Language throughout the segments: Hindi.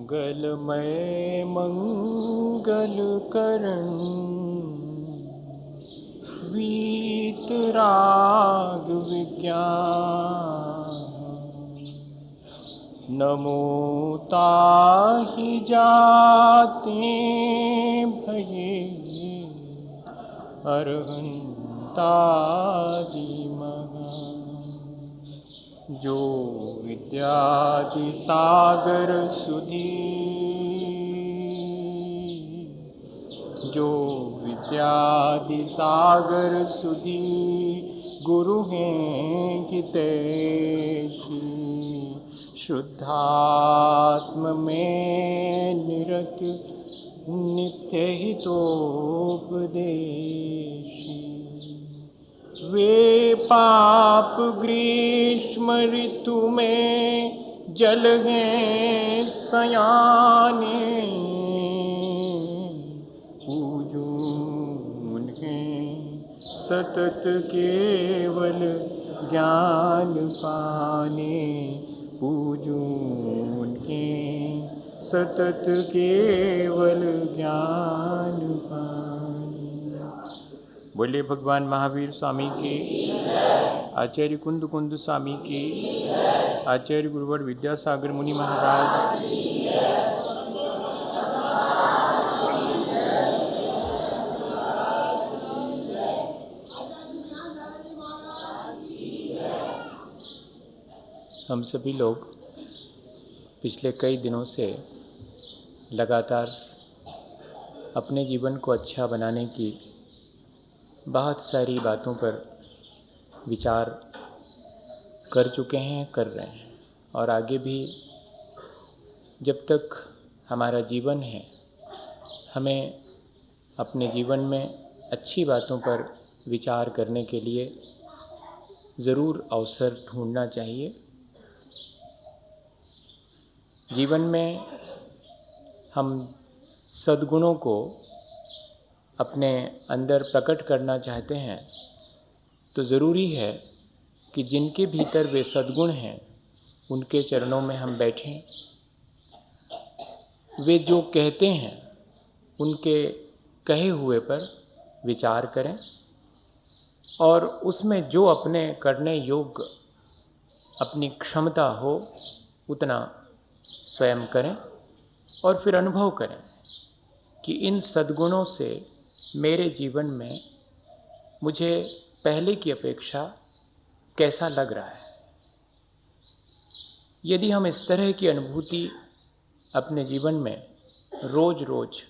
मंगलमय मंगलकरण वीतराग विज्ञान नमो ताहि जाते भये अरहंतादि महा जो विद्यादि सागर सुधी जो विद्यादि सागर सुधी गुरु हैं हितैषी शुद्धात्म में निरत नित्य हितोपदेशी वे पाप ग्रीष्म ऋतु में जल हैं सयाने पूजून हैं सतत केवल ज्ञान पाने पूजून हैं सतत केवल ज्ञान पाने। बोले भगवान महावीर स्वामी की, आचार्य कुंद कुंद स्वामी की, आचार्य गुरुवर विद्यासागर मुनि महाराज। हम सभी लोग पिछले कई दिनों से लगातार अपने जीवन को अच्छा बनाने की बहुत सारी बातों पर विचार कर चुके हैं, कर रहे हैं, और आगे भी जब तक हमारा जीवन है हमें अपने जीवन में अच्छी बातों पर विचार करने के लिए ज़रूर अवसर ढूंढना चाहिए। जीवन में हम सद्गुणों को अपने अंदर प्रकट करना चाहते हैं तो ज़रूरी है कि जिनके भीतर वे सद्गुण हैं उनके चरणों में हम बैठें, वे जो कहते हैं उनके कहे हुए पर विचार करें और उसमें जो अपने करने योग्य अपनी क्षमता हो उतना स्वयं करें और फिर अनुभव करें कि इन सद्गुणों से मेरे जीवन में मुझे पहले की अपेक्षा कैसा लग रहा है। यदि हम इस तरह की अनुभूति अपने जीवन में रोज रोज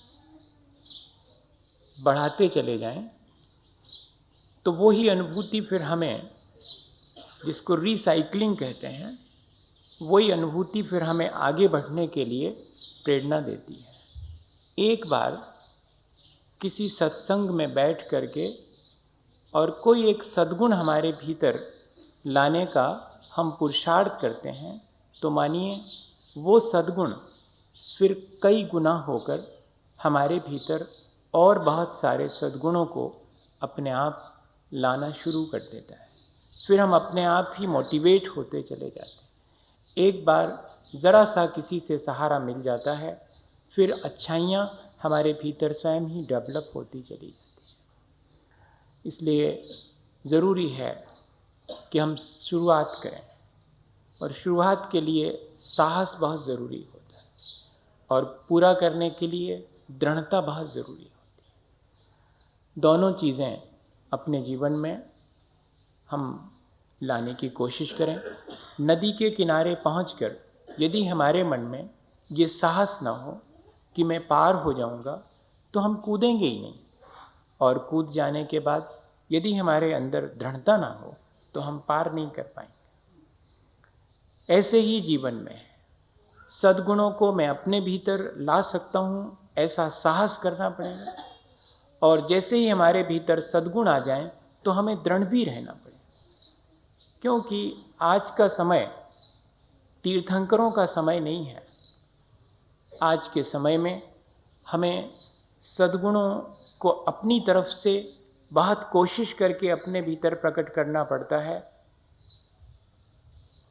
बढ़ाते चले जाएं तो वो ही अनुभूति फिर हमें, जिसको रिसाइकलिंग कहते हैं, वही अनुभूति फिर हमें आगे बढ़ने के लिए प्रेरणा देती है। एक बार किसी सत्संग में बैठ करके और कोई एक सद्गुण हमारे भीतर लाने का हम पुरुषार्थ करते हैं तो मानिए वो सद्गुण फिर कई गुना होकर हमारे भीतर और बहुत सारे सद्गुणों को अपने आप लाना शुरू कर देता है। फिर हम अपने आप ही मोटिवेट होते चले जाते हैं। एक बार ज़रा सा किसी से सहारा मिल जाता है, फिर अच्छाइयाँ हमारे भीतर स्वयं ही डेवलप होती चली जाती है। इसलिए ज़रूरी है कि हम शुरुआत करें और शुरुआत के लिए साहस बहुत ज़रूरी होता है और पूरा करने के लिए दृढ़ता बहुत ज़रूरी होती है। दोनों चीज़ें अपने जीवन में हम लाने की कोशिश करें। नदी के किनारे पहुंचकर यदि हमारे मन में ये साहस ना हो कि मैं पार हो जाऊंगा तो हम कूदेंगे ही नहीं, और कूद जाने के बाद यदि हमारे अंदर दृढ़ता ना हो तो हम पार नहीं कर पाएंगे। ऐसे ही जीवन में सद्गुणों को मैं अपने भीतर ला सकता हूँ, ऐसा साहस करना पड़ेगा, और जैसे ही हमारे भीतर सद्गुण आ जाएं तो हमें दृढ़ भी रहना पड़ेगा। क्योंकि आज का समय तीर्थंकरों का समय नहीं है। आज के समय में हमें सद्गुणों को अपनी तरफ से बहुत कोशिश करके अपने भीतर प्रकट करना पड़ता है।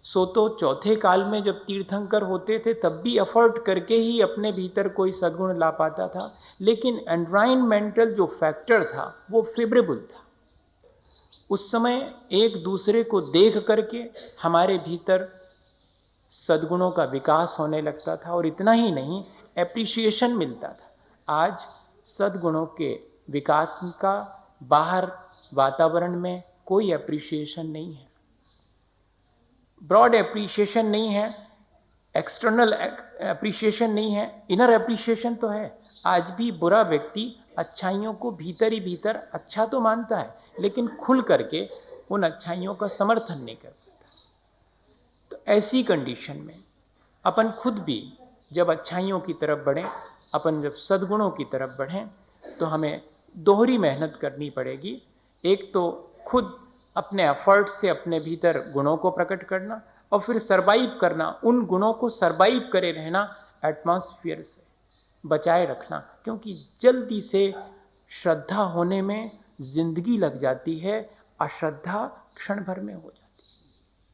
सो तो चौथे काल में जब तीर्थंकर होते थे तब भी एफर्ट करके ही अपने भीतर कोई सद्गुण ला पाता था, लेकिन एनवायरमेंटल जो फैक्टर था वो फेवरेबल था। उस समय एक दूसरे को देख करके हमारे भीतर सद्गुणों का विकास होने लगता था, और इतना ही नहीं, एप्रिसिएशन मिलता था। आज सद्गुणों के विकास का बाहर वातावरण में कोई एप्रिसिएशन नहीं है, ब्रॉड एप्रिसिएशन नहीं है, एक्सटर्नल एप्रिसिएशन नहीं है, इनर एप्रिसिएशन तो है। आज भी बुरा व्यक्ति अच्छाइयों को भीतर ही भीतर अच्छा तो मानता है, लेकिन खुल करके उन अच्छाइयों का समर्थन नहीं कर पाता। तो ऐसी कंडीशन में अपन खुद भी जब अच्छाइयों की तरफ बढ़ें, अपन जब सद्गुणों की तरफ बढ़ें, तो हमें दोहरी मेहनत करनी पड़ेगी। एक तो खुद अपने एफर्ट से अपने भीतर गुणों को प्रकट करना, और फिर सरवाइव करना, उन गुणों को सरवाइव करे रहना, एटमॉस्फेयर से बचाए रखना। क्योंकि जल्दी से श्रद्धा होने में जिंदगी लग जाती है, अश्रद्धा क्षण भर में हो जाती है।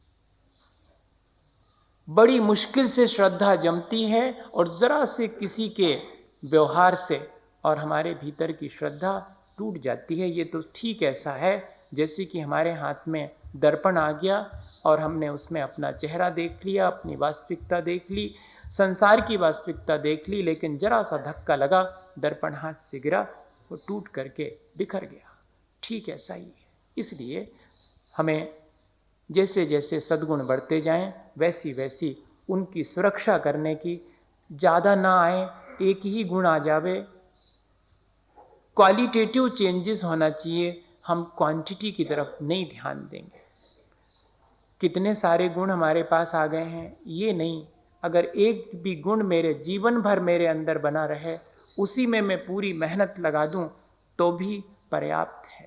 बड़ी मुश्किल से श्रद्धा जमती है, और जरा से किसी के व्यवहार से और हमारे भीतर की श्रद्धा टूट जाती है। ये तो ठीक ऐसा है जैसे कि हमारे हाथ में दर्पण आ गया और हमने उसमें अपना चेहरा देख लिया, अपनी वास्तविकता देख ली, संसार की वास्तविकता देख ली, लेकिन जरा सा धक्का लगा, दर्पण हाथ से गिरा, वो टूट करके बिखर गया। ठीक ऐसा ही है। इसलिए हमें जैसे जैसे सद्गुण बढ़ते जाएं, वैसी वैसी उनकी सुरक्षा करने की, ज़्यादा ना आए, एक ही गुण आ जावे, क्वालिटेटिव चेंजेस होना चाहिए, हम क्वांटिटी की तरफ नहीं ध्यान देंगे। कितने सारे गुण हमारे पास आ गए हैं ये नहीं, अगर एक भी गुण मेरे जीवन भर मेरे अंदर बना रहे, उसी में मैं पूरी मेहनत लगा दूं, तो भी पर्याप्त है।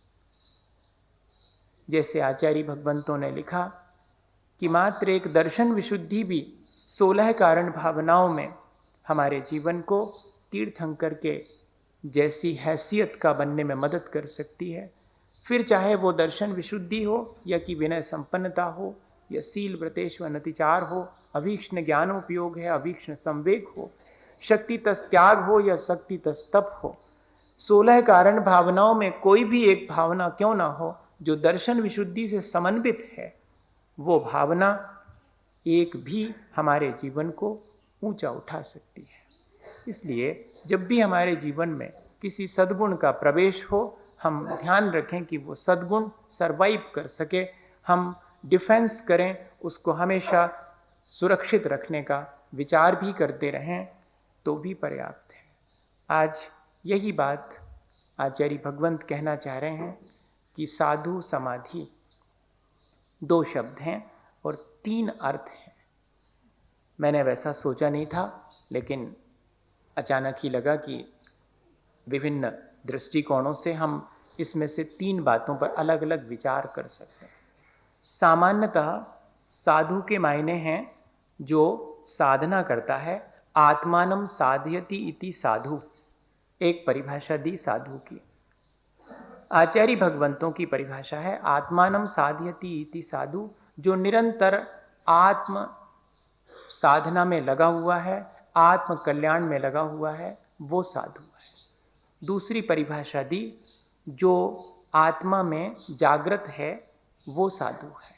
जैसे आचार्य भगवंतों ने लिखा कि मात्र एक दर्शन विशुद्धि भी 16 कारण भावनाओं में हमारे जीवन को तीर्थंकर के जैसी हैसियत का बनने में मदद कर सकती है। फिर चाहे वो दर्शन विशुद्धि हो, या कि विनय संपन्नता हो, या शील व्रतेश्व अनतिचार हो, अभीक्ष्ण ज्ञानोपयोग है, अभीक्ष्ण संवेग हो, शक्ति तस त्याग हो, या शक्ति तस तप हो। 16 कारण भावनाओं में कोई भी एक भावना क्यों ना हो जो दर्शन विशुद्धि से समन्वित है, वो भावना एक भी हमारे जीवन को ऊंचा उठा सकती है। इसलिए जब भी हमारे जीवन में किसी सद्गुण का प्रवेश हो, हम ध्यान रखें कि वो सद्गुण सरवाइव कर सके, हम डिफेंस करें, उसको हमेशा सुरक्षित रखने का विचार भी करते रहें, तो भी पर्याप्त है। आज यही बात आचार्य भगवंत कहना चाह रहे हैं कि साधु समाधि 2 शब्द हैं और 3 अर्थ हैं। मैंने वैसा सोचा नहीं था, लेकिन अचानक ही लगा कि विभिन्न दृष्टिकोणों से हम इसमें से 3 बातों पर अलग अलग विचार कर सकते हैं। सामान्यतः साधु के मायने हैं जो साधना करता है। आत्मानम साधयति इति साधु, एक परिभाषा दी साधु की। आचार्य भगवंतों की परिभाषा है आत्मानम साधयति इति साधु, जो निरंतर आत्म साधना में लगा हुआ है, आत्म कल्याण में लगा हुआ है, वो साधु है। दूसरी परिभाषा दी, जो आत्मा में जागृत है, वो साधु है।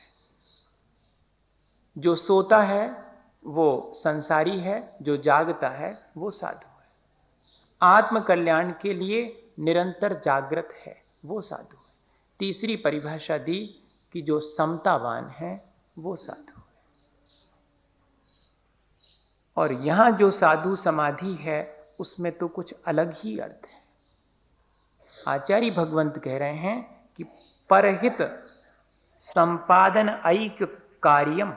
जो सोता है वो संसारी है, जो जागता है वो साधु है। आत्म कल्याण के लिए निरंतर जागृत है, वो साधु है। तीसरी परिभाषा दी कि जो समतावान है वो साधु है। और यहां जो साधु समाधि है उसमें तो कुछ अलग ही अर्थ है। आचार्य भगवंत कह रहे हैं कि परहित संपादन ऐक्य कार्यम,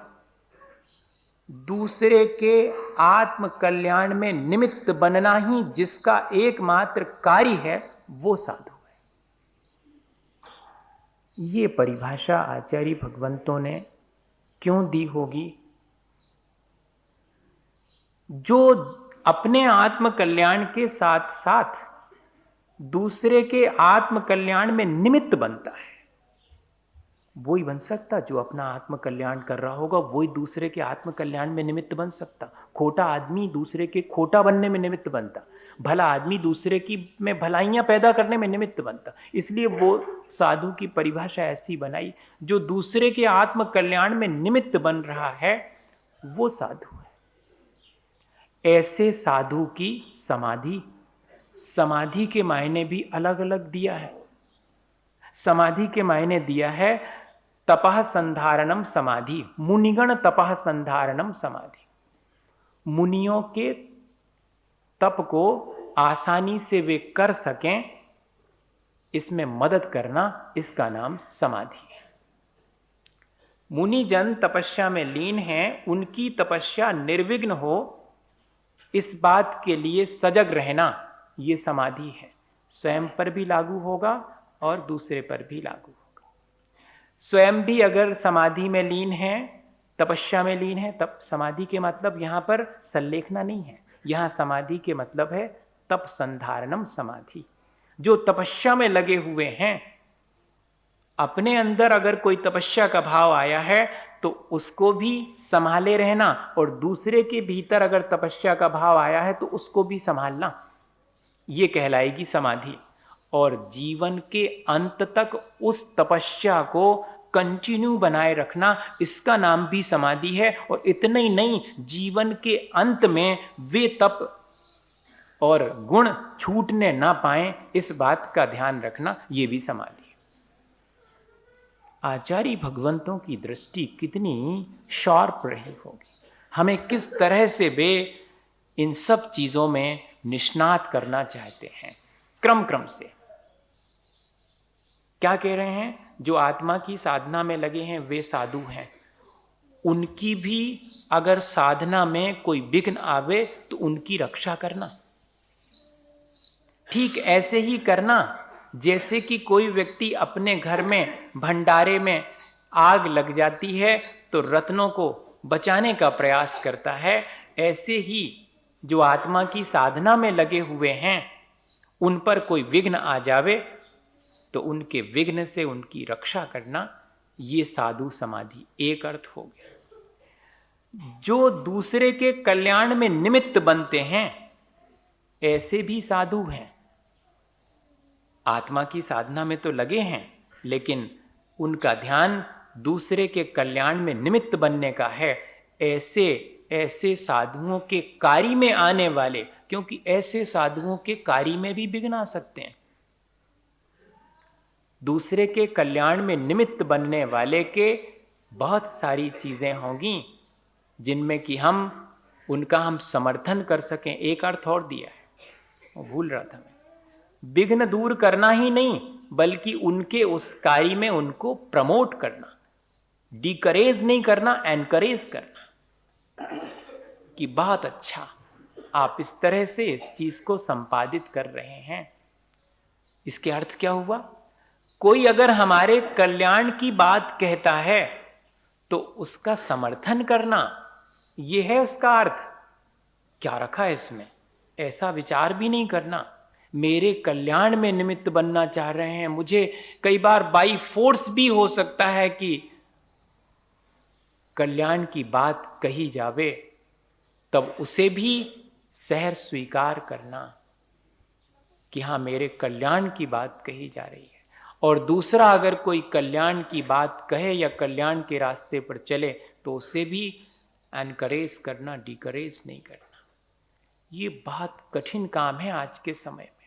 दूसरे के आत्म कल्याण में निमित्त बनना ही जिसका एकमात्र कार्य है, वो साधु है। ये परिभाषा आचार्य भगवंतों ने क्यों दी होगी? जो अपने आत्म कल्याण के साथ साथ दूसरे के आत्म कल्याण में निमित्त बनता है, वो ही बन सकता जो अपना आत्म कल्याण कर रहा होगा, वही दूसरे के आत्म कल्याण में निमित्त बन सकता। खोटा आदमी दूसरे के खोटा बनने में निमित्त बनता, भला आदमी दूसरे की में भलाइयाँ पैदा करने में निमित्त बनता। इसलिए वो साधु की परिभाषा ऐसी बनाई, जो दूसरे के आत्म कल्याण में निमित्त बन रहा है वो साधु है। ऐसे साधु की समाधि, समाधि के मायने भी अलग अलग दिया है। समाधि के मायने दिया है तपः संधारणम समाधि, मुनिगण तपः संधारणम समाधि। मुनियों के तप को आसानी से वे कर सकें, इसमें मदद करना, इसका नाम समाधि है। मुनि जन तपस्या में लीन हैं, उनकी तपस्या निर्विघ्न हो इस बात के लिए सजग रहना, ये समाधि है। स्वयं पर भी लागू होगा और दूसरे पर भी लागू होगा। स्वयं भी अगर समाधि में लीन है, तपस्या में लीन है, तब समाधि के मतलब यहाँ पर संलेखना नहीं है। यहाँ समाधि के मतलब है तप संधारणम समाधि। जो तपस्या में लगे हुए हैं, अपने अंदर अगर कोई तपस्या का भाव आया है तो उसको भी संभाले रहना, और दूसरे के भीतर अगर तपस्या का भाव आया है तो उसको भी संभालना, ये कहलाएगी समाधि। और जीवन के अंत तक उस तपस्या को कंटिन्यू बनाए रखना, इसका नाम भी समाधि है। और इतना ही नहीं, जीवन के अंत में वे तप और गुण छूटने ना पाए, इस बात का ध्यान रखना, ये भी समाधि है। आचार्य भगवंतों की दृष्टि कितनी शार्प रही होगी, हमें किस तरह से वे इन सब चीजों में निष्णात करना चाहते हैं, क्रम क्रम से। क्या कह रहे हैं? जो आत्मा की साधना में लगे हैं वे साधु हैं, उनकी भी अगर साधना में कोई विघ्न आवे तो उनकी रक्षा करना। ठीक ऐसे ही करना जैसे कि कोई व्यक्ति अपने घर में भंडारे में आग लग जाती है तो रत्नों को बचाने का प्रयास करता है, ऐसे ही जो आत्मा की साधना में लगे हुए हैं उन पर कोई विघ्न आ जावे तो उनके विघ्न से उनकी रक्षा करना, ये साधु समाधि एक अर्थ हो गया। जो दूसरे के कल्याण में निमित्त बनते हैं ऐसे भी साधु हैं। आत्मा की साधना में तो लगे हैं, लेकिन उनका ध्यान दूसरे के कल्याण में निमित्त बनने का है। ऐसे ऐसे साधुओं के कार्य में आने वाले, क्योंकि ऐसे साधुओं के कार्य में भी विघ्न आ सकते हैं। दूसरे के कल्याण में निमित्त बनने वाले के बहुत सारी चीजें होंगी जिनमें कि उनका हम समर्थन कर सकें। एक अर्थ और दिया है, वो भूल रहा था मैं। विघ्न दूर करना ही नहीं, बल्कि उनके उस कार्य में उनको प्रमोट करना, डिकरेज नहीं करना, एनकरेज करना कि बहुत अच्छा, आप इस तरह से इस चीज को संपादित कर रहे हैं। इसके अर्थ क्या हुआ? कोई अगर हमारे कल्याण की बात कहता है तो उसका समर्थन करना, यह है उसका अर्थ। क्या रखा है इसमें? ऐसा विचार भी नहीं करना मेरे कल्याण में निमित्त बनना चाह रहे हैं, मुझे कई बार बाई फोर्स भी हो सकता है कि कल्याण की बात कही जावे, तब उसे भी सहर्ष स्वीकार करना कि हाँ, मेरे कल्याण की बात कही जा रही है। और दूसरा अगर कोई कल्याण की बात कहे या कल्याण के रास्ते पर चले तो उसे भी एनकरेज करना, डिकरेज नहीं करना। ये बहुत कठिन काम है आज के समय में।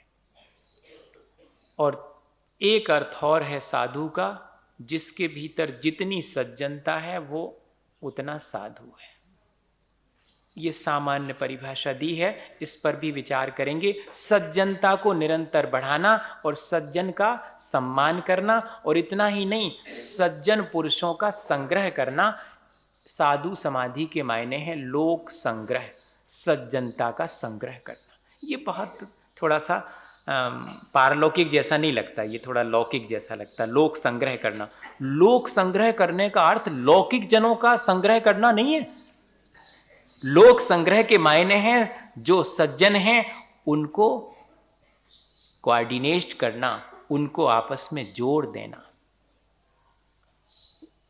और एक अर्थ और है साधु का, जिसके भीतर जितनी सज्जनता है वो उतना साधु है। ये सामान्य परिभाषा दी है, इस पर भी विचार करेंगे। सज्जनता को निरंतर बढ़ाना और सज्जन का सम्मान करना, और इतना ही नहीं, सज्जन पुरुषों का संग्रह करना। साधु समाधि के मायने हैं लोक संग्रह, सज्जनता का संग्रह करना। ये बहुत थोड़ा सा पारलौकिक जैसा नहीं लगता, ये थोड़ा लौकिक जैसा लगता। लोक संग्रह करना, लोक संग्रह करने का अर्थ लौकिक जनों का संग्रह करना नहीं है। लोक संग्रह के मायने हैं जो सज्जन हैं उनको कोऑर्डिनेट करना, उनको आपस में जोड़ देना।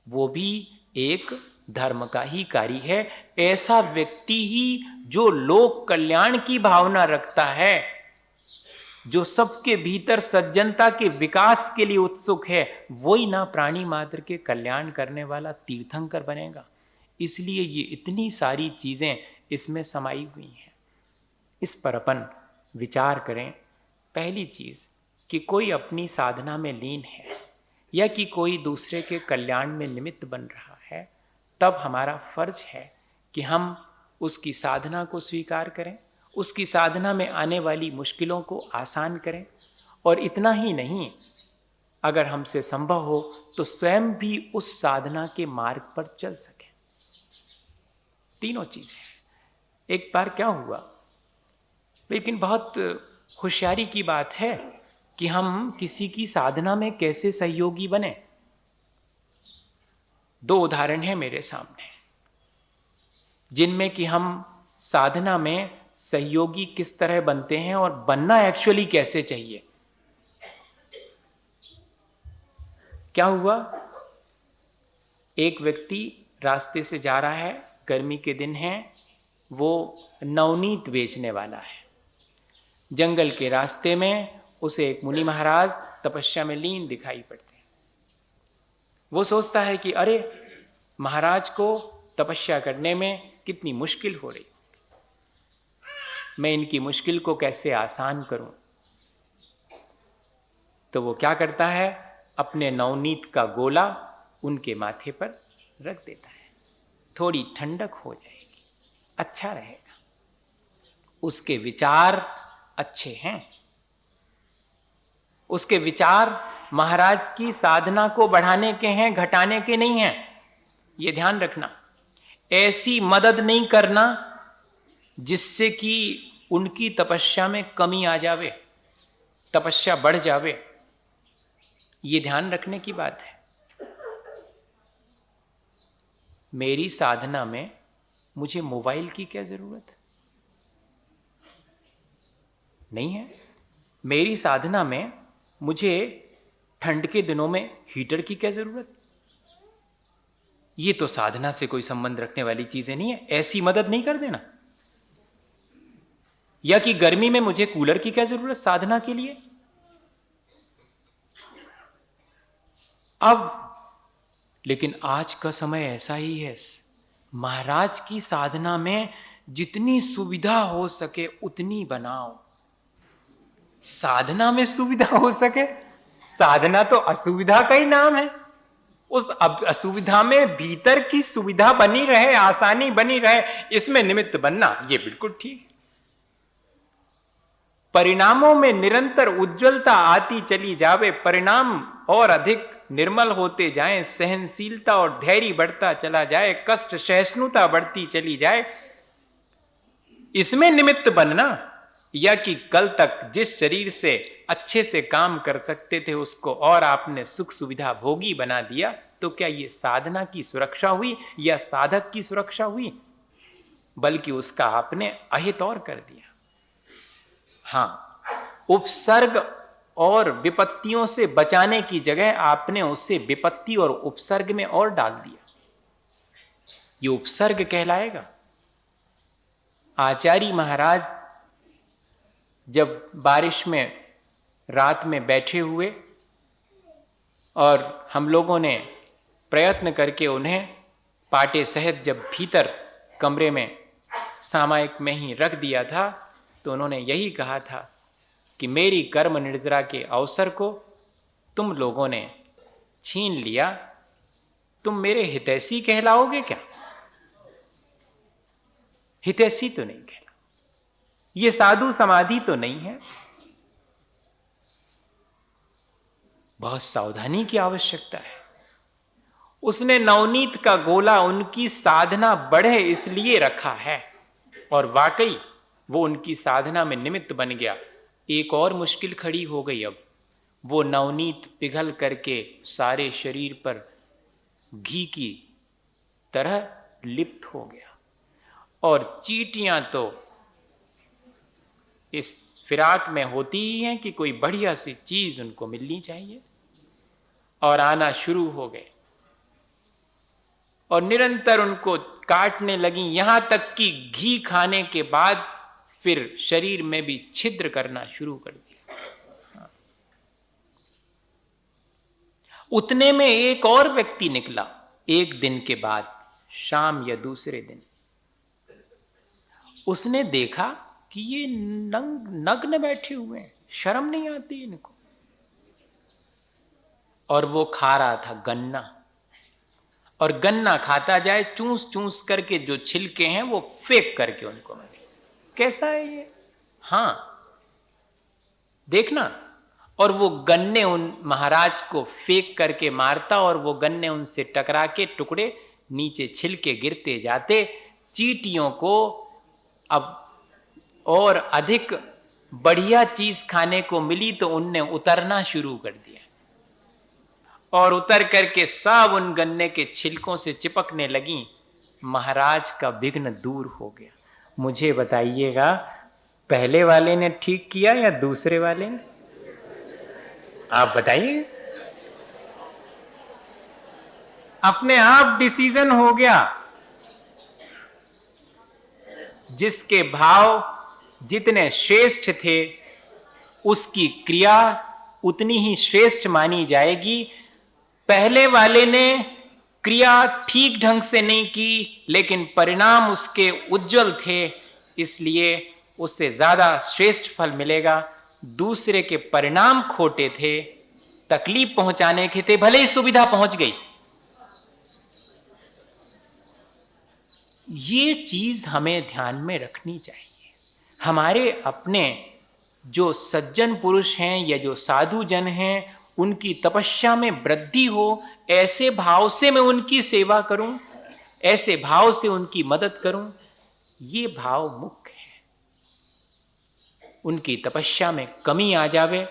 वो भी एक धर्म का ही कार्य है। ऐसा व्यक्ति ही जो लोक कल्याण की भावना रखता है, जो सबके भीतर सज्जनता के विकास के लिए उत्सुक है, वही ना प्राणी मात्र के कल्याण करने वाला तीर्थंकर बनेगा। इसलिए ये इतनी सारी चीजें इसमें समाई हुई हैं। इस पर अपन विचार करें। पहली चीज कि कोई अपनी साधना में लीन है या कि कोई दूसरे के कल्याण में निमित्त बन रहा है, तब हमारा फर्ज है कि हम उसकी साधना को स्वीकार करें, उसकी साधना में आने वाली मुश्किलों को आसान करें, और इतना ही नहीं, अगर हमसे संभव हो तो स्वयं भी उस साधना के मार्ग पर चल सकें। तीनों चीजें हैं। एक बार क्या हुआ, लेकिन बहुत होशियारी की बात है कि हम किसी की साधना में कैसे सहयोगी बने। दो उदाहरण हैं मेरे सामने, जिनमें कि हम साधना में सहयोगी किस तरह बनते हैं और बनना एक्चुअली कैसे चाहिए। क्या हुआ, एक व्यक्ति रास्ते से जा रहा है, गर्मी के दिन है, वो नवनीत बेचने वाला है। जंगल के रास्ते में उसे एक मुनि महाराज तपस्या में लीन दिखाई पड़ते हैं। वो सोचता है कि अरे, महाराज को तपस्या करने में कितनी मुश्किल हो रही, मैं इनकी मुश्किल को कैसे आसान करूं। तो वो क्या करता है, अपने नवनीत का गोला उनके माथे पर रख देता है, थोड़ी ठंडक हो जाएगी, अच्छा रहेगा। उसके विचार अच्छे हैं, उसके विचार महाराज की साधना को बढ़ाने के हैं, घटाने के नहीं हैं। ये ध्यान रखना, ऐसी मदद नहीं करना जिससे कि उनकी तपस्या में कमी आ जावे, तपस्या बढ़ जावे। ये ध्यान रखने की बात है। मेरी साधना में मुझे मोबाइल की क्या जरूरत नहीं है। मेरी साधना में मुझे ठंड के दिनों में हीटर की क्या जरूरत। ये तो साधना से कोई संबंध रखने वाली चीजें नहीं है, ऐसी मदद नहीं कर देना। या कि गर्मी में मुझे कूलर की क्या जरूरत साधना के लिए। अब लेकिन आज का समय ऐसा ही है, महाराज की साधना में जितनी सुविधा हो सके उतनी बनाओ। साधना में सुविधा हो सके, साधना तो असुविधा का ही नाम है। उस असुविधा में भीतर की सुविधा बनी रहे, आसानी बनी रहे, इसमें निमित्त बनना ये बिल्कुल ठीक है। परिणामों में निरंतर उज्जवलता आती चली जावे, परिणाम और अधिक निर्मल होते जाएं, सहनशीलता और धैर्य बढ़ता चला जाए, कष्ट सहिष्णुता बढ़ती चली जाए, इसमें निमित्त बनना। या कि कल तक जिस शरीर से अच्छे से काम कर सकते थे उसको और आपने सुख सुविधा भोगी बना दिया, तो क्या ये साधना की सुरक्षा हुई या साधक की सुरक्षा हुई? बल्कि उसका आपने अहित और कर दिया। हाँ, उपसर्ग और विपत्तियों से बचाने की जगह आपने उससे विपत्ति और उपसर्ग में और डाल दिया। ये उपसर्ग कहलाएगा। आचार्य महाराज जब बारिश में रात में बैठे हुए और हम लोगों ने प्रयत्न करके उन्हें पाटे सहित जब भीतर कमरे में सामायिक में ही रख दिया था, तो उन्होंने यही कहा था कि मेरी कर्म निर्जरा के अवसर को तुम लोगों ने छीन लिया, तुम मेरे हितैषी कहलाओगे क्या? हितैषी तो नहीं कहला, ये साधु समाधि तो नहीं है। बहुत सावधानी की आवश्यकता है। उसने नवनीत का गोला उनकी साधना बढ़े इसलिए रखा है, और वाकई वो उनकी साधना में निमित्त बन गया। एक और मुश्किल खड़ी हो गई। अब वो नवनीत पिघल करके सारे शरीर पर घी की तरह लिप्त हो गया, और चींटियां तो इस फिराक में होती ही हैं कि कोई बढ़िया सी चीज उनको मिलनी चाहिए, और आना शुरू हो गए। और निरंतर उनको काटने लगी, यहां तक कि घी खाने के बाद फिर शरीर में भी छिद्र करना शुरू कर दिया। उतने में एक और व्यक्ति निकला, एक दिन के बाद, शाम या दूसरे दिन। उसने देखा कि ये नग्न बैठे हुए हैं, शर्म नहीं आती इनको। और वो खा रहा था गन्ना, और गन्ना खाता जाए, चूस चूस करके जो छिलके हैं वो फेंक करके उनको मारे। कैसा है ये? हाँ, देखना। और वो गन्ने उन महाराज को फेंक करके मारता, और वो गन्ने उनसे टकरा के टुकड़े नीचे छिलके गिरते जाते। चींटियों को अब और अधिक बढ़िया चीज खाने को मिली तो उनने उतरना शुरू कर दिया, और उतर करके सब उन गन्ने के छिलकों से चिपकने लगी। महाराज का विघ्न दूर हो गया। मुझे बताइएगा, पहले वाले ने ठीक किया या दूसरे वाले ने? आप बताइए। अपने आप डिसीजन हो गया। जिसके भाव जितने श्रेष्ठ थे, उसकी क्रिया उतनी ही श्रेष्ठ मानी जाएगी। पहले वाले ने क्रिया ठीक ढंग से नहीं की, लेकिन परिणाम उसके उज्जवल थे, इसलिए उससे ज्यादा श्रेष्ठ फल मिलेगा। दूसरे के परिणाम खोटे थे, तकलीफ पहुंचाने के थे, भले ही सुविधा पहुंच गई। ये चीज हमें ध्यान में रखनी चाहिए। हमारे अपने जो सज्जन पुरुष हैं या जो साधु जन हैं, उनकी तपस्या में वृद्धि हो, ऐसे भाव से मैं उनकी सेवा करूं, ऐसे भाव से उनकी मदद करूं, ये भाव मुख्य है। उनकी तपस्या में कमी आ जावे,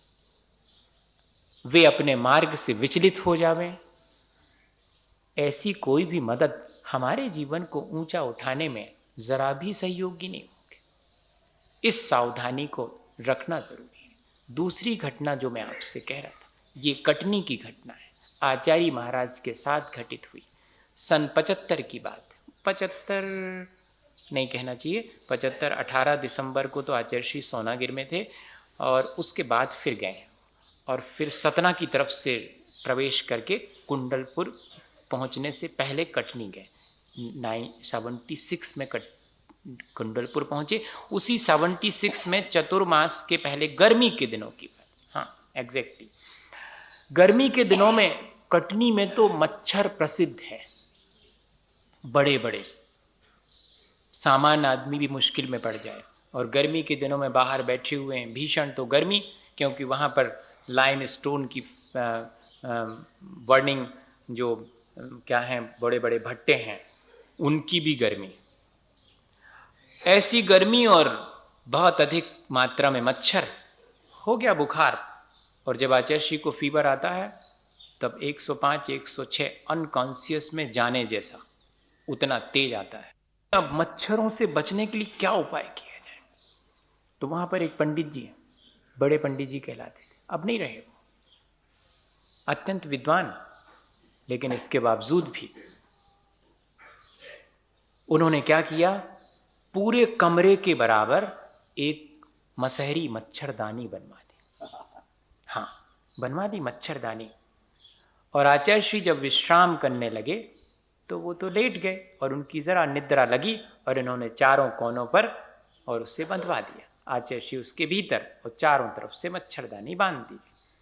वे अपने मार्ग से विचलित हो जावें, ऐसी कोई भी मदद हमारे जीवन को ऊंचा उठाने में जरा भी सहयोगी नहीं होगी। इस सावधानी को रखना जरूरी है। दूसरी घटना जो मैं आपसे कह रहा था, ये कटनी की घटना है, आचार्य महाराज के साथ घटित हुई। सन 75 की बात, 75 नहीं कहना चाहिए, 75, 18 दिसंबर को तो आचार्य श्री सोनागिर में थे, और उसके बाद फिर गए, और फिर सतना की तरफ से प्रवेश करके कुंडलपुर पहुंचने से पहले कटनी गए। 76 में कुंडलपुर पहुंचे। उसी 76 में चतुर्मास के पहले गर्मी के दिनों की बात, हाँ एग्जैक्टली, गर्मी के दिनों में कटनी में तो मच्छर प्रसिद्ध है, बड़े बड़े, सामान्य आदमी भी मुश्किल में पड़ जाए। और गर्मी के दिनों में बाहर बैठे हुए हैं, भीषण तो गर्मी, क्योंकि वहाँ पर लाइम स्टोन की बर्निंग जो क्या हैं, बड़े बड़े भट्टे हैं, उनकी भी गर्मी, ऐसी गर्मी, और बहुत अधिक मात्रा में मच्छर, हो गया बुखार। और जब आचार्य श्री को फीवर आता है तब 105, 106 अनकॉन्शियस में जाने जैसा, उतना तेज आता है। अब मच्छरों से बचने के लिए क्या उपाय किया जाए? तो वहां पर एक पंडित जी, बड़े पंडित जी कहलाते थे, अब नहीं रहे वो, अत्यंत विद्वान, लेकिन इसके बावजूद भी उन्होंने क्या किया, पूरे कमरे के बराबर एक मसहरी मच्छरदानी बनवा दी। हाँ, बनवा दी मच्छरदानी। और आचार्य श्री जब विश्राम करने लगे तो वो तो लेट गए, और उनकी जरा निद्रा लगी, और इन्होंने चारों कोनों पर और उसे बंधवा दिया। आचार्य श्री उसके भीतर, और चारों तरफ से मच्छरदानी बांध दी।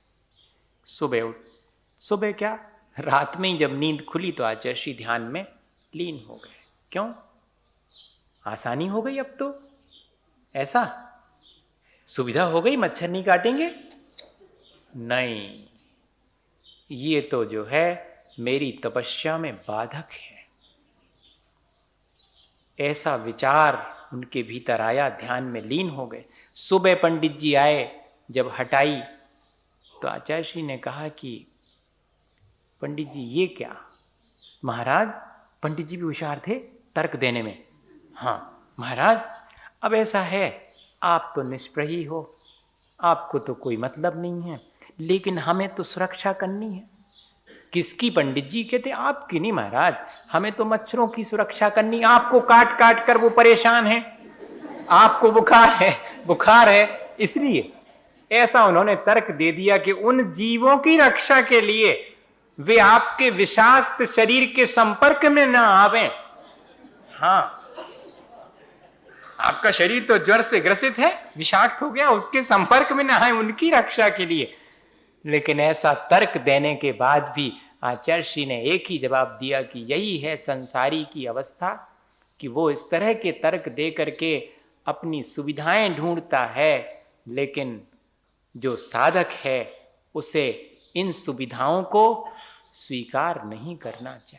सुबह क्या, रात में ही जब नींद खुली तो आचार्य श्री ध्यान में लीन हो गए। क्यों? आसानी हो गई, अब तो ऐसा सुविधा हो गई, मच्छर नहीं काटेंगे। नहीं, ये तो जो है मेरी तपस्या में बाधक है, ऐसा विचार उनके भीतर आया, ध्यान में लीन हो गए। सुबह पंडित जी आए, जब हटाई तो आचार्य श्री ने कहा कि पंडित जी ये क्या? महाराज, पंडित जी भी होशियार थे तर्क देने में। हाँ महाराज, अब ऐसा है, आप तो निष्प्रही हो, आपको तो कोई मतलब नहीं है, लेकिन हमें तो सुरक्षा करनी है। किसकी पंडित जी? कहते आपकी नहीं महाराज, हमें तो मच्छरों की सुरक्षा करनी, आपको काट काट कर वो परेशान है, आपको बुखार है इसलिए। ऐसा उन्होंने तर्क दे दिया कि उन जीवों की रक्षा के लिए वे आपके विषाक्त शरीर के संपर्क में ना आवे। हाँ, आपका शरीर तो ज्वर से ग्रसित है, विषाक्त हो गया, उसके संपर्क में ना आए, उनकी रक्षा के लिए। लेकिन ऐसा तर्क देने के बाद भी आचार्य श्री ने एक ही जवाब दिया कि यही है संसारी की अवस्था, कि वो इस तरह के तर्क दे करके अपनी सुविधाएं ढूंढता है, लेकिन जो साधक है उसे इन सुविधाओं को स्वीकार नहीं करना चाहिए।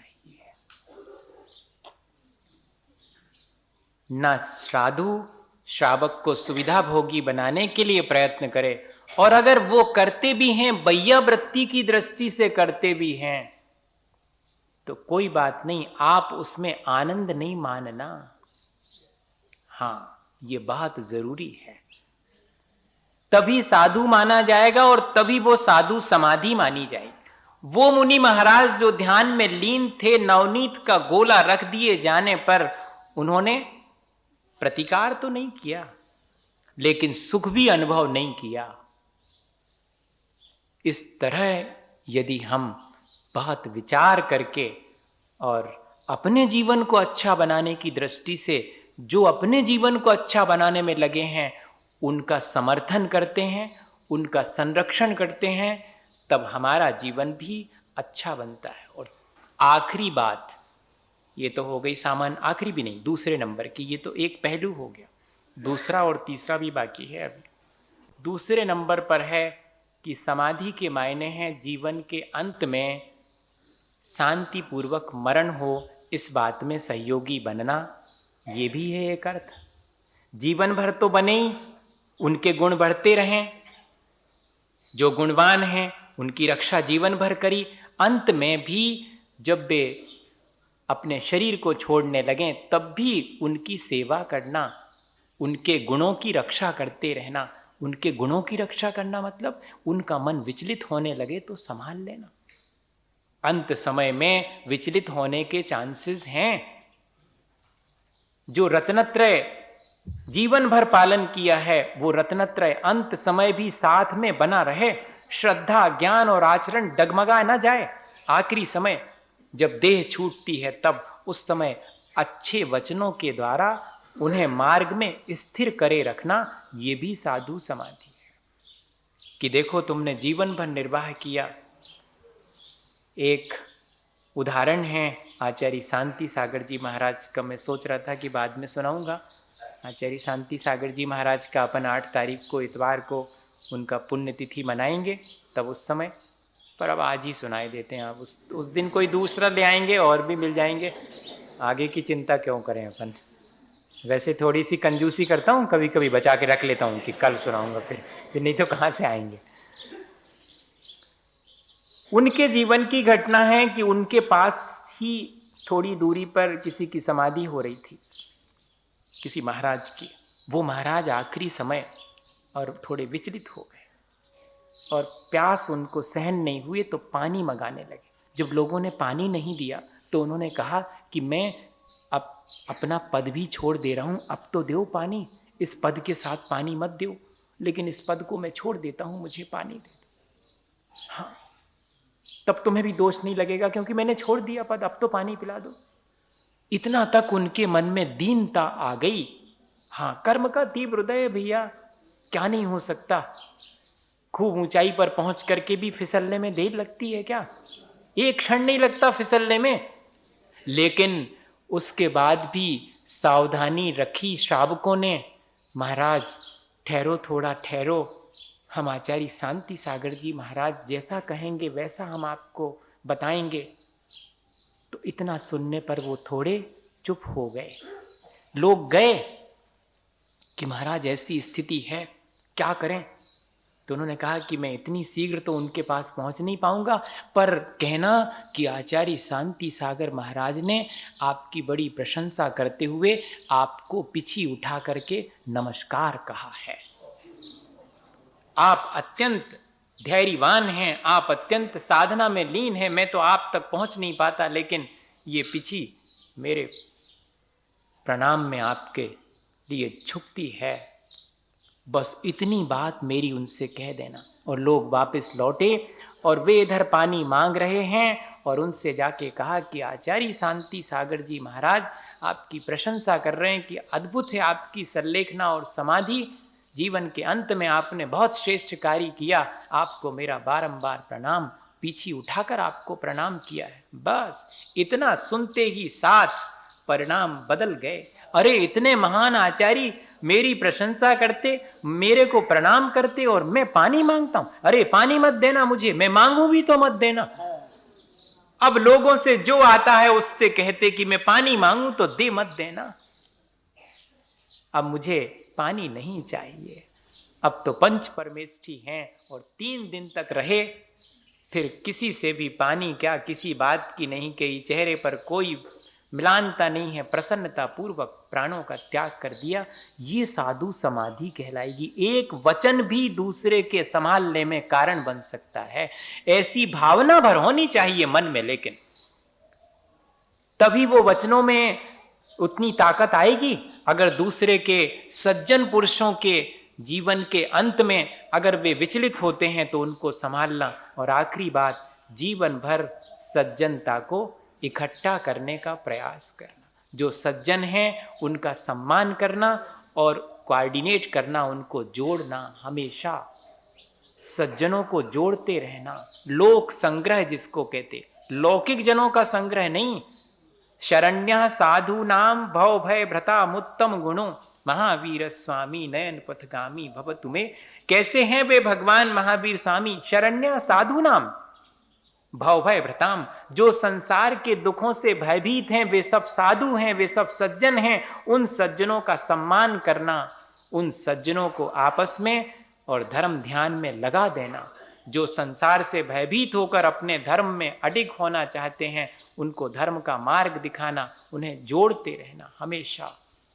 न साधु श्रावक को सुविधा भोगी बनाने के लिए प्रयत्न करे, और अगर वो करते भी हैं, बैया वृत्ति की दृष्टि से करते भी हैं, तो कोई बात नहीं, आप उसमें आनंद नहीं मानना। हाँ, ये बात जरूरी है, तभी साधु माना जाएगा और तभी वो साधु समाधि मानी जाएगी। वो मुनि महाराज जो ध्यान में लीन थे, नवनीत का गोला रख दिए जाने पर उन्होंने प्रतिकार तो नहीं किया, लेकिन सुख भी अनुभव नहीं किया। इस तरह यदि हम बहुत विचार करके और अपने जीवन को अच्छा बनाने की दृष्टि से जो अपने जीवन को अच्छा बनाने में लगे हैं उनका समर्थन करते हैं, उनका संरक्षण करते हैं, तब हमारा जीवन भी अच्छा बनता है। और आखिरी बात, ये तो हो गई सामान, आखिरी भी नहीं, दूसरे नंबर की, ये तो एक पहलू हो गया, दूसरा और तीसरा भी बाकी है अभी। दूसरे नंबर पर है कि समाधि के मायने हैं जीवन के अंत में शांति पूर्वक मरण हो, इस बात में सहयोगी बनना, ये भी है एक अर्थ। जीवन भर तो बने ही, उनके गुण बढ़ते रहें, जो गुणवान हैं उनकी रक्षा जीवन भर करी, अंत में भी जब वे अपने शरीर को छोड़ने लगें तब भी उनकी सेवा करना, उनके गुणों की रक्षा करते रहना। उनके गुणों की रक्षा करना मतलब उनका मन विचलित होने लगे तो संभाल लेना। अंत समय में विचलित होने के चांसेस हैं। जो रत्नत्रय जीवन भर पालन किया है वो रत्नत्रय अंत समय भी साथ में बना रहे, श्रद्धा, ज्ञान और आचरण डगमगा न जाए। आखिरी समय जब देह छूटती है तब उस समय अच्छे वचनों के द्वारा उन्हें मार्ग में स्थिर करे रखना, ये भी साधु समाधि है। कि देखो तुमने जीवन भर निर्वाह किया। एक उदाहरण है आचार्य शांति सागर जी महाराज का, मैं सोच रहा था कि बाद में सुनाऊंगा। आचार्य शांति सागर जी महाराज का अपन 8 तारीख को इतवार को उनका पुण्यतिथि मनाएंगे, तब उस समय पर अब आज ही सुनाई देते हैं। आप उस दिन कोई दूसरा ले आएंगे और भी मिल जाएंगे, आगे की चिंता क्यों करें अपन। वैसे थोड़ी सी कंजूसी करता हूँ, कभी कभी बचा के रख लेता हूँ कि कल सुनाऊंगा, फिर नहीं तो कहाँ से आएंगे। उनके जीवन की घटना है कि उनके पास ही थोड़ी दूरी पर किसी की समाधि हो रही थी, किसी महाराज की। वो महाराज आखिरी समय और थोड़े विचलित हो गए और प्यास उनको सहन नहीं हुई तो पानी मंगाने लगे। जब लोगों ने पानी नहीं दिया तो उन्होंने कहा कि मैं अब अपना पद भी छोड़ दे रहा हूँ, अब तो दो पानी, इस पद के साथ पानी मत दो, लेकिन इस पद को मैं छोड़ देता हूँ, मुझे पानी दे दो। हाँ, तब तुम्हें भी दोष नहीं लगेगा क्योंकि मैंने छोड़ दिया पद, अब तो पानी पिला दो। इतना तक उनके मन में दीनता आ गई। हाँ, कर्म का तीव्र हृदय भैया, क्या नहीं हो सकता। खूब ऊंचाई पर पहुंच करके भी फिसलने में देर लगती है क्या? एक क्षण नहीं लगता फिसलने में। लेकिन उसके बाद भी सावधानी रखी श्रावकों ने। महाराज ठहरो, थोड़ा ठहरो, हम आचार्य शांति सागर जी महाराज जैसा कहेंगे वैसा हम आपको बताएंगे। तो इतना सुनने पर वो थोड़े चुप हो गए। लोग गए कि महाराज ऐसी स्थिति है, क्या करें? तो उन्होंने कहा कि मैं इतनी शीघ्र तो उनके पास पहुंच नहीं पाऊंगा, पर कहना कि आचार्य शांति सागर महाराज ने आपकी बड़ी प्रशंसा करते हुए आपको पीछे उठा करके नमस्कार कहा है। आप अत्यंत धैर्यवान हैं, आप अत्यंत साधना में लीन हैं, मैं तो आप तक पहुंच नहीं पाता, लेकिन ये पिछी मेरे प्रणाम में आपके लिए झुकती है, बस इतनी बात मेरी उनसे कह देना। और लोग वापस लौटे और वे इधर पानी मांग रहे हैं, और उनसे जाके कहा कि आचार्य शांति सागर जी महाराज आपकी प्रशंसा कर रहे हैं कि अद्भुत है आपकी संलेखना और समाधि, जीवन के अंत में आपने बहुत श्रेष्ठ कार्य किया, आपको मेरा बारंबार प्रणाम, पीछे उठाकर आपको प्रणाम किया है। बस इतना सुनते ही साथ परिणाम बदल गए। अरे इतने महान आचार्य मेरी प्रशंसा करते, मेरे को प्रणाम करते, और मैं पानी मांगता हूं, अरे पानी मत देना मुझे, मैं मांगू भी तो मत देना। अब लोगों से जो आता है उससे कहते कि मैं पानी मांगू तो दे मत देना, अब मुझे पानी नहीं चाहिए। अब तो पंच परमेष्ठी हैं और 3 दिन तक रहे, फिर किसी से भी पानी क्या, किसी बात की नहीं कही, चेहरे पर कोई मिलानता नहीं है, प्रसन्नता पूर्वक प्राणों का त्याग कर दिया। ये साधु समाधि कहलाएगी। एक वचन भी दूसरे के संभालने में कारण बन सकता है, ऐसी भावना भर होनी चाहिए मन में, लेकिन तभी वो वचनों में उतनी ताकत आएगी। अगर दूसरे के सज्जन पुरुषों के जीवन के अंत में अगर वे विचलित होते हैं तो उनको संभालना, और आखिरी बात, जीवन भर सज्जनता को इकट्ठा करने का प्रयास करना। जो सज्जन हैं उनका सम्मान करना और कोऑर्डिनेट करना, उनको जोड़ना, हमेशा सज्जनों को जोड़ते रहना। लोक संग्रह जिसको कहते, लौकिक जनों का संग्रह नहीं। शरण्य साधु नाम भव भय भ्रता मुत्तम गुणों महावीर स्वामी नयन पथगामी भव तुम्हें। कैसे हैं वे भगवान महावीर स्वामी? शरण्य साधु नाम भव भय भ्रताम, जो संसार के दुखों से भयभीत हैं वे सब साधु हैं, वे सब सज्जन हैं। उन सज्जनों का सम्मान करना, उन सज्जनों को आपस में और धर्म ध्यान में लगा देना। जो संसार से भयभीत होकर अपने धर्म में अडिग होना चाहते हैं उनको धर्म का मार्ग दिखाना, उन्हें जोड़ते रहना हमेशा।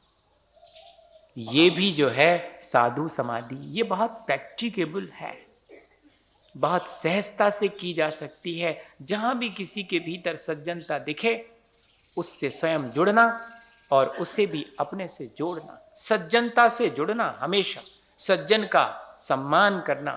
ये भी जो है साधु समाधि, ये बहुत प्रैक्टिकेबल है, बहुत सहजता से की जा सकती है। जहां भी किसी के भीतर सज्जनता दिखे उससे स्वयं जुड़ना और उसे भी अपने से जोड़ना, सज्जनता से जुड़ना, हमेशा सज्जन का सम्मान करना।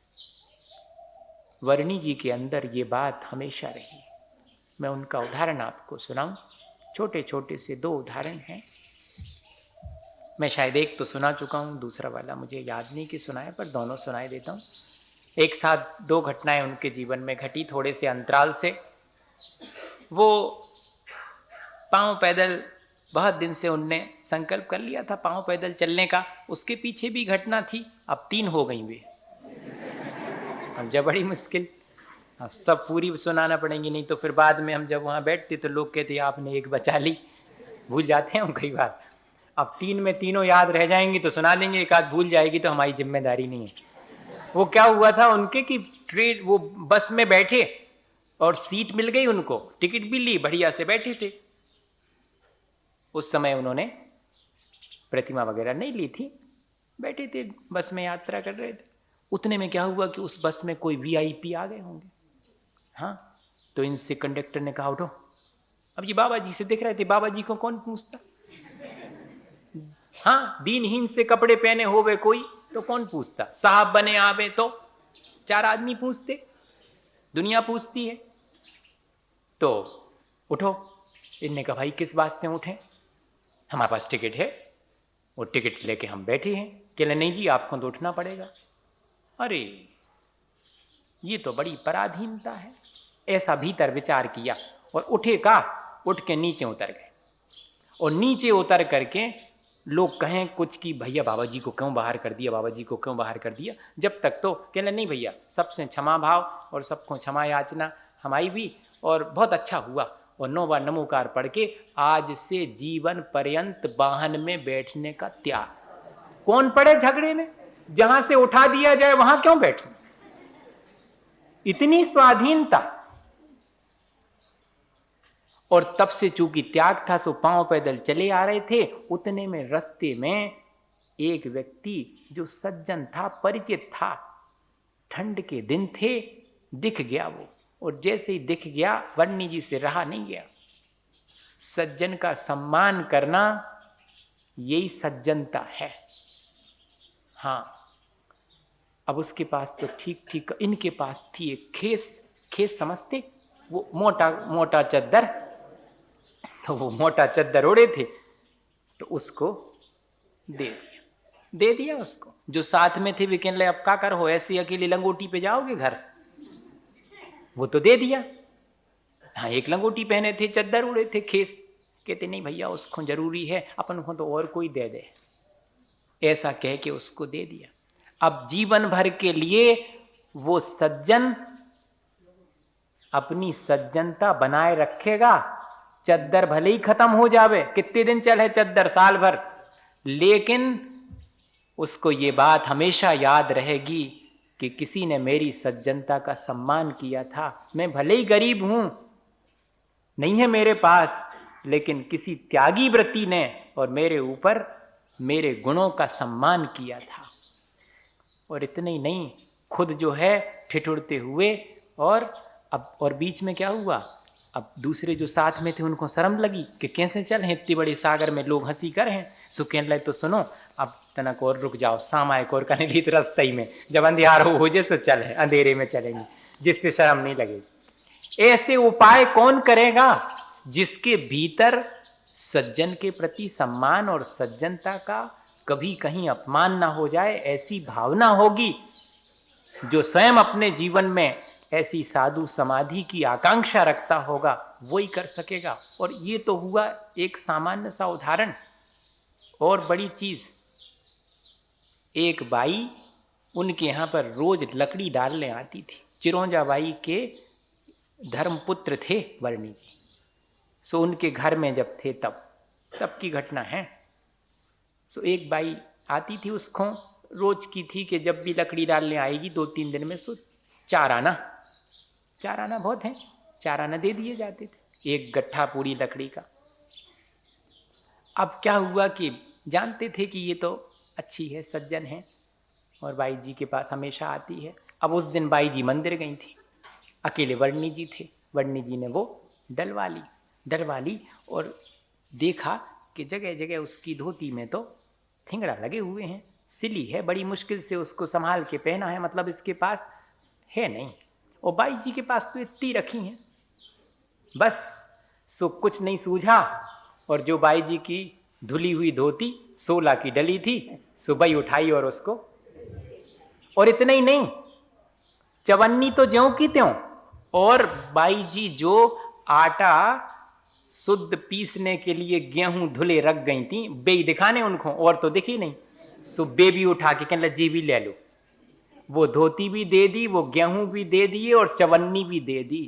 वर्णी जी के अंदर ये बात हमेशा रही। मैं उनका उदाहरण आपको सुनाऊं, छोटे छोटे से 2 उदाहरण हैं। मैं शायद एक तो सुना चुका हूं, दूसरा वाला मुझे याद नहीं कि सुनाया, पर दोनों सुनाई देता हूं। एक साथ 2 घटनाएं उनके जीवन में घटी थोड़े से अंतराल से। वो पांव पैदल, बहुत दिन से उनने संकल्प कर लिया था पांव पैदल चलने का, उसके पीछे भी घटना थी, अब 3 हो गई वे। अब जब बड़ी मुश्किल, अब सब पूरी सुनाना पड़ेंगी, नहीं तो फिर बाद में हम जब वहाँ बैठते तो लोग कहते आपने एक बचा ली, भूल जाते हैं हम कई बार। अब 3 में तीनों याद रह जाएंगी तो सुना देंगे, एक आध भूल जाएगी तो हमारी जिम्मेदारी नहीं है। वो क्या हुआ था उनके कि ट्रेन, वो बस में बैठे और सीट मिल गई उनको, टिकट भी ली, बढ़िया से बैठे थे। उस समय उन्होंने प्रतिमा वगैरह नहीं ली थी, बैठे थे बस में यात्रा कर रहे थे। उतने में क्या हुआ कि उस बस में कोई वीआईपी आ गए होंगे। हाँ, तो इनसे कंडक्टर ने कहा उठो। अब ये बाबा जी से दिख रहे थे, बाबा जी को कौन पूछता? हाँ, दीनहीन से कपड़े पहने होवे कोई तो कौन पूछता? साहब बने आवे तो 4 आदमी पूछते, दुनिया पूछती है। तो उठो। इनने कहा भाई किस बात से उठे? हमारे पास टिकट है। वो टिकट लेके हम बैठे हैं। कहले नहीं जी आपको तो उठना पड़ेगा। अरे ये तो बड़ी पराधीनता है, ऐसा भीतर विचार किया और उठे का, उठ के नीचे उतर गए। और नीचे उतर करके लोग कहें कुछ कि भैया बाबा जी को क्यों बाहर कर दिया, बाबा जी को क्यों बाहर कर दिया। जब तक तो कहने नहीं भैया, सबसे क्षमा भाव और सबको क्षमा याचना हमारी भी, और बहुत अच्छा हुआ। और 9 बार नमोकार पढ़ के आज से जीवन पर्यंत वाहन में बैठने का त्याग। कौन पड़े झगड़े में? जहां से उठा दिया जाए वहां क्यों बैठना? इतनी स्वाधीनता। और तब से चूंकि त्याग था सो पांव पैदल चले आ रहे थे। उतने में रास्ते में एक व्यक्ति जो सज्जन था, परिचित था, ठंड के दिन थे, दिख गया वो, और जैसे ही दिख गया वर्णी जी से रहा नहीं गया। सज्जन का सम्मान करना यही सज्जनता है। हाँ, अब उसके पास तो ठीक ठीक, इनके पास थी एक खेस समझते, वो मोटा मोटा चद्दर, तो वो मोटा चद्दर ओढ़े थे, तो उसको दे दिया उसको। जो साथ में थे वे कहने लगे अब क्या कर हो, ऐसे अकेले लंगोटी पे जाओगे घर, वो तो दे दिया। हाँ, एक लंगोटी पहने थे, चद्दर उड़े थे, खेस, कहते नहीं भैया उसको जरूरी है, अपन को तो और कोई दे दे, ऐसा कह के उसको दे दिया। अब जीवन भर के लिए वो सज्जन अपनी सज्जनता बनाए रखेगा, चद्दर भले ही खत्म हो जावे, कितने दिन चले चद्दर, साल भर, लेकिन उसको ये बात हमेशा याद रहेगी कि किसी ने मेरी सज्जनता का सम्मान किया था। मैं भले ही गरीब हूं, नहीं है मेरे पास, लेकिन किसी त्यागी व्रती ने और मेरे ऊपर मेरे गुणों का सम्मान किया था। और इतने ही नहीं, खुद जो है ठिठुरते हुए, और बीच में क्या हुआ, अब दूसरे जो साथ में थे उनको शर्म लगी कि कैसे चल हैं इतने बड़े सागर में, लोग हंसी कर हैं। सो कहने लगे तो सुनो, अब तनक और रुक जाओ, सामायक और कहने ली रास्ते ही में, जब अंधेर हो जाए सो चल है, अंधेरे में चलेंगे, जिससे शर्म नहीं लगेगी। ऐसे उपाय कौन करेगा जिसके भीतर सज्जन के प्रति सम्मान और सज्जनता का कभी कहीं अपमान ना हो जाए, ऐसी भावना होगी। जो स्वयं अपने जीवन में ऐसी साधु समाधि की आकांक्षा रखता होगा वही कर सकेगा। और ये तो हुआ एक सामान्य सा उदाहरण। और बड़ी चीज, एक बाई उनके यहाँ पर रोज लकड़ी डालने आती थी, चिरौंजा बाई के धर्मपुत्र थे वर्णी जी। सो उनके घर में जब थे तब की घटना है। सो एक बाई आती थी, उसको रोज की थी कि जब भी लकड़ी डालने आएगी 2-3 दिन में सो 4 आना बहुत है, 4 आना दे दिए जाते थे, एक गट्ठा पूरी लकड़ी का। अब क्या हुआ कि जानते थे कि ये तो अच्छी है, सज्जन है, और बाई जी के पास हमेशा आती है। अब उस दिन बाई जी मंदिर गई थी, अकेले वर्णी जी थे। वर्णी जी ने वो डलवा ली और देखा कि जगह जगह उसकी धोती में तो थिंगड़ा लगे हुए हैं, सिली है, बड़ी मुश्किल से उसको संभाल के पहना है, मतलब इसके पास है नहीं। और बाई जी के पास तो इतनी रखी हैं बस। सो कुछ नहीं सूझा, और जो बाई जी की धुली हुई धोती 16 की डली थी, सुबह ही उठाई और उसको, और इतना ही नहीं, चवन्नी तो ज्यों की त्यों। और बाई जी जो आटा शुद्ध पीसने के लिए गेहूं धुले रख गई थी, बे दिखाने उनको, और तो दिखी नहीं। सो बे भी उठा के कहने जी भी ले लो, वो धोती भी दे दी, वो गेहूं भी दे दिए, और चवन्नी भी दे दी।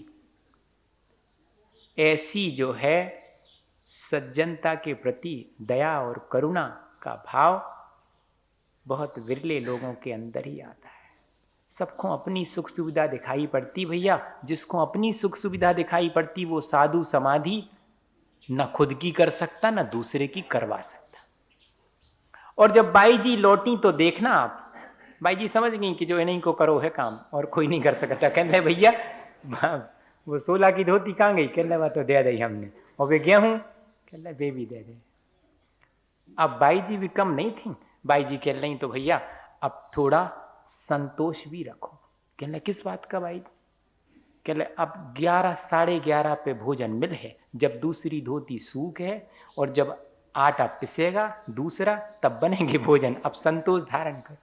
ऐसी जो है सज्जनता के प्रति दया और करुणा का भाव बहुत विरले लोगों के अंदर ही आता है। सबको अपनी सुख सुविधा दिखाई पड़ती भैया, जिसको अपनी सुख सुविधा दिखाई पड़ती वो साधु समाधि न खुद की कर सकता न दूसरे की करवा सकता। और जब बाई जी लौटी तो देखना आप, बाई जी समझ गई कि जो इन्हीं को करो है काम और कोई नहीं कर सकता। कहने भैया वो 16 की धोती कहाँ गई? कहने वह तो दे दी हमने। और वे गेहूं? कहने वे भी दे दे। अब बाई जी भी कम नहीं थी। बाई जी कह रही तो भैया अब थोड़ा संतोष भी रखो। कहने किस बात का बाई? कहले अब 11 साढ़े 11 पे भोजन मिल है, जब दूसरी धोती सूख है और जब आटा पिसेगा दूसरा तब बनेंगे भोजन, अब संतोष धारण कर।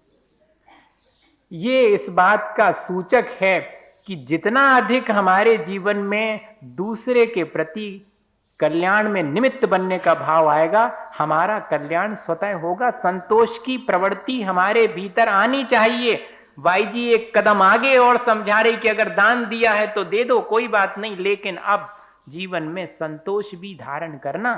ये इस बात का सूचक है कि जितना अधिक हमारे जीवन में दूसरे के प्रति कल्याण में निमित्त बनने का भाव आएगा, हमारा कल्याण स्वतः होगा। संतोष की प्रवृत्ति हमारे भीतर आनी चाहिए। भाई जी एक कदम आगे और समझा रही कि अगर दान दिया है तो दे दो, कोई बात नहीं, लेकिन अब जीवन में संतोष भी धारण करना।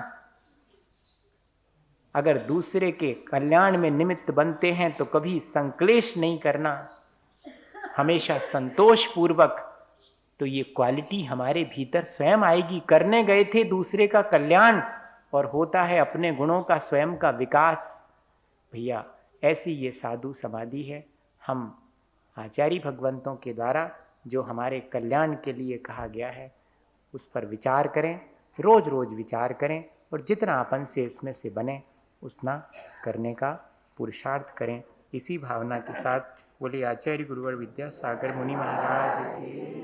अगर दूसरे के कल्याण में निमित्त बनते हैं तो कभी संक्लेश नहीं करना, हमेशा संतोष पूर्वक। तो ये क्वालिटी हमारे भीतर स्वयं आएगी। करने गए थे दूसरे का कल्याण और होता है अपने गुणों का स्वयं का विकास। भैया ऐसी ये साधु समाधि है। हम आचार्य भगवंतों के द्वारा जो हमारे कल्याण के लिए कहा गया है उस पर विचार करें, रोज रोज विचार करें और जितना अपन से इसमें से बने उतना करने का पुरुषार्थ करें। इसी भावना के साथ बोले आचार्य गुरुवर विद्यासागर मुनि महाराज की